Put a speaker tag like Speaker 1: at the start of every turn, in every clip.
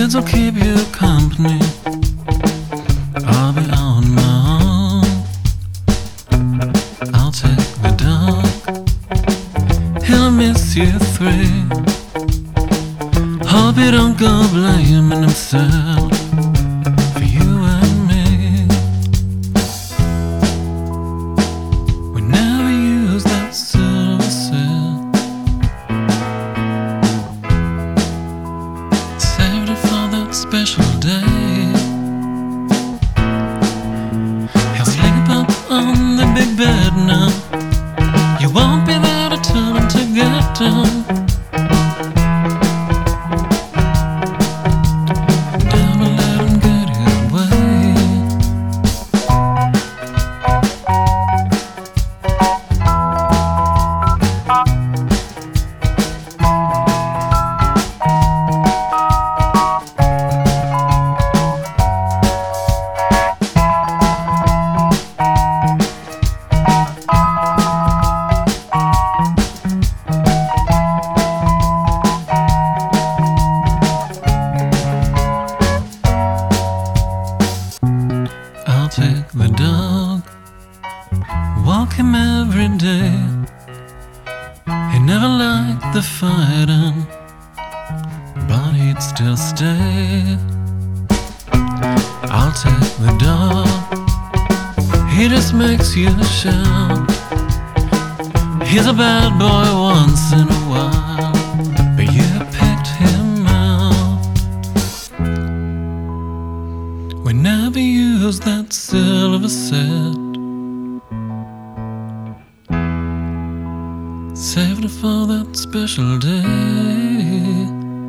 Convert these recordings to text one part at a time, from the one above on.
Speaker 1: kids will keep you company. I'll be on my own. I'll take the dog. He'll miss you three. Hope you don't go blaming himself for you and me. We never use that silver set. Saved it for that special day. He'll sleep up on the big bed now. You won't be there to tell him to get down. Never let him get his way. I'll take the dog, walk him every day. He never liked the fighting, but he'd still stay. I'll take the dog, he just makes you shout. He's a bad boy once in a while, but you picked him out. We never use that silver set. Saved it for that special day.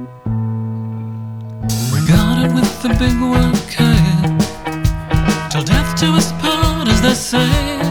Speaker 1: We got it with the big white cat. Till death do us part, as they say.